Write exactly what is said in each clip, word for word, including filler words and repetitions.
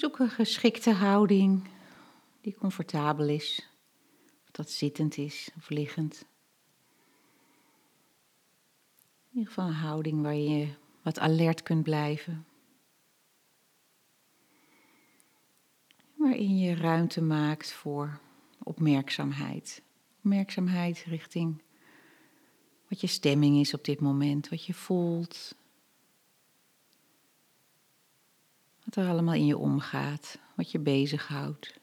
Zoek een geschikte houding die comfortabel is. Of dat zittend is of liggend. In ieder geval een houding waar je wat alert kunt blijven. Waarin je ruimte maakt voor opmerkzaamheid. Opmerkzaamheid richting wat je stemming is op dit moment, wat je voelt. Wat er allemaal in je omgaat, wat je bezighoudt.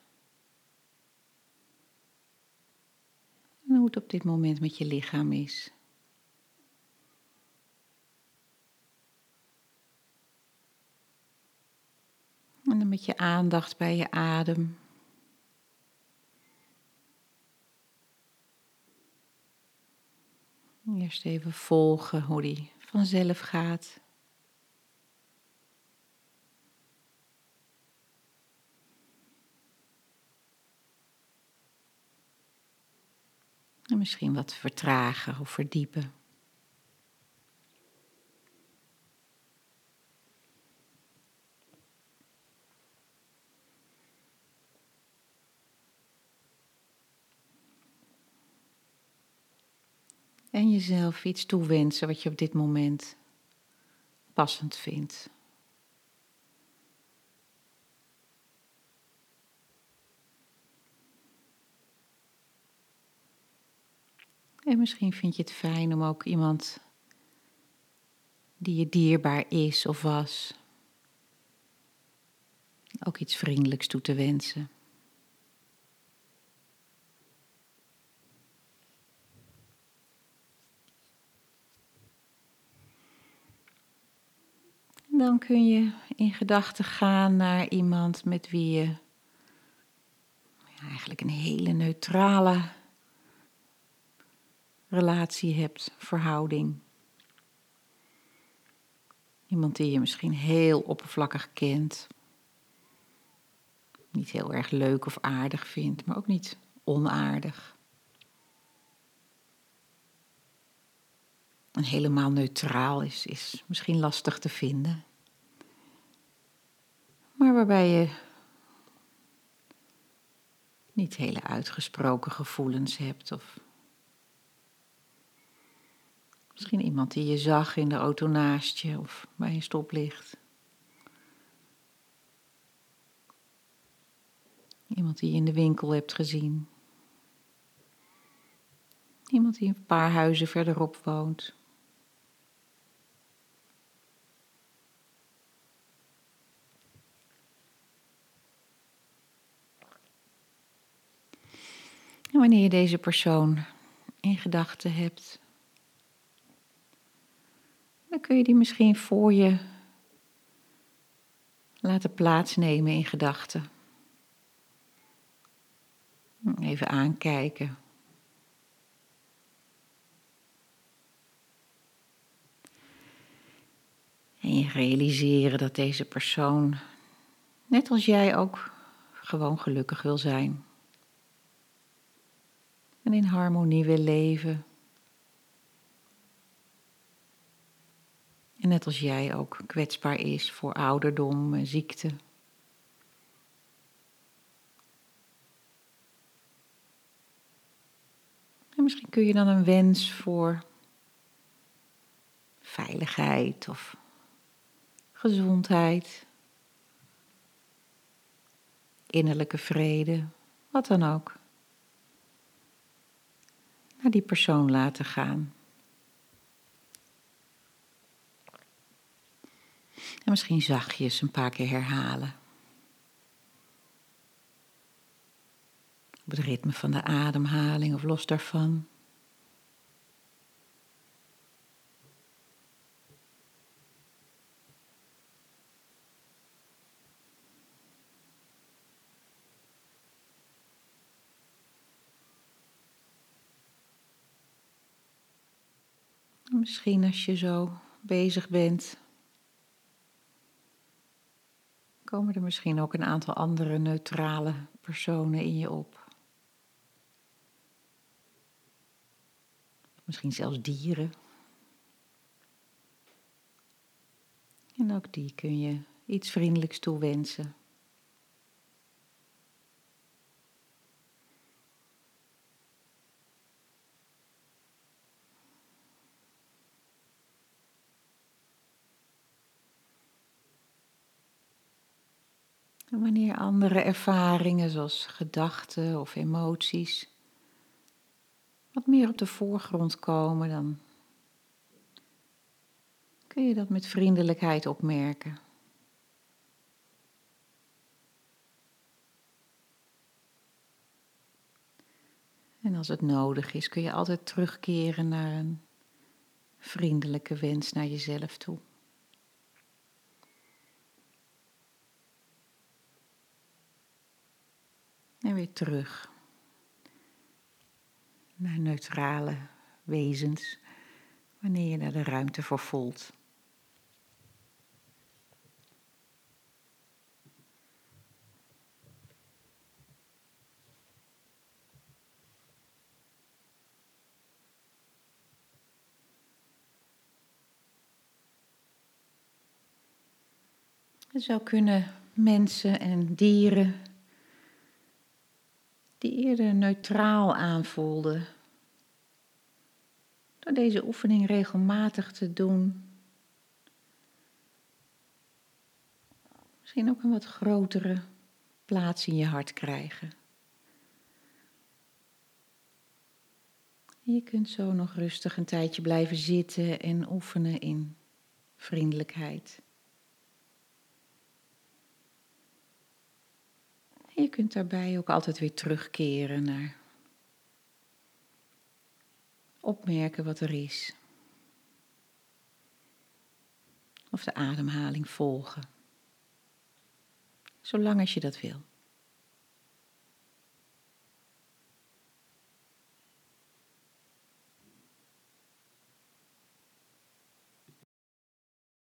En hoe het op dit moment met je lichaam is. En dan met je aandacht bij je adem. Eerst even volgen hoe die vanzelf gaat. En misschien wat vertragen of verdiepen. En jezelf iets toewensen wat je op dit moment passend vindt. En misschien vind je het fijn om ook iemand die je dierbaar is of was, ook iets vriendelijks toe te wensen. En dan kun je in gedachten gaan naar iemand met wie je ja, eigenlijk een hele neutrale relatie hebt, verhouding. Iemand die je misschien heel oppervlakkig kent. Niet heel erg leuk of aardig vindt, maar ook niet onaardig. En helemaal neutraal is, is misschien lastig te vinden. Maar waarbij je niet hele uitgesproken gevoelens hebt. Of misschien iemand die je zag in de auto naast je of bij een stoplicht. Iemand die je in de winkel hebt gezien. Iemand die een paar huizen verderop woont. En wanneer je deze persoon in gedachten hebt, dan kun je die misschien voor je laten plaatsnemen in gedachten. Even aankijken. En je realiseren dat deze persoon, net als jij ook, gewoon gelukkig wil zijn. En in harmonie wil leven. En net als jij ook kwetsbaar is voor ouderdom en ziekte. En misschien kun je dan een wens voor veiligheid of gezondheid, innerlijke vrede, wat dan ook, naar die persoon laten gaan. En misschien zachtjes een paar keer herhalen. Op het ritme van de ademhaling of los daarvan. En misschien als je zo bezig bent, komen er misschien ook een aantal andere neutrale personen in je op. Misschien zelfs dieren. En ook die kun je iets vriendelijks toewensen. En wanneer andere ervaringen, zoals gedachten of emoties, wat meer op de voorgrond komen, dan kun je dat met vriendelijkheid opmerken. En als het nodig is, kun je altijd terugkeren naar een vriendelijke wens naar jezelf toe. En weer terug naar neutrale wezens, wanneer je daar de ruimte voor voelt. Het zou kunnen mensen en dieren die eerder neutraal aanvoelden. Door deze oefening regelmatig te doen, misschien ook een wat grotere plaats in je hart krijgen. Je kunt zo nog rustig een tijdje blijven zitten en oefenen in vriendelijkheid. Je kunt daarbij ook altijd weer terugkeren naar opmerken wat er is. Of de ademhaling volgen. Zolang als je dat wil.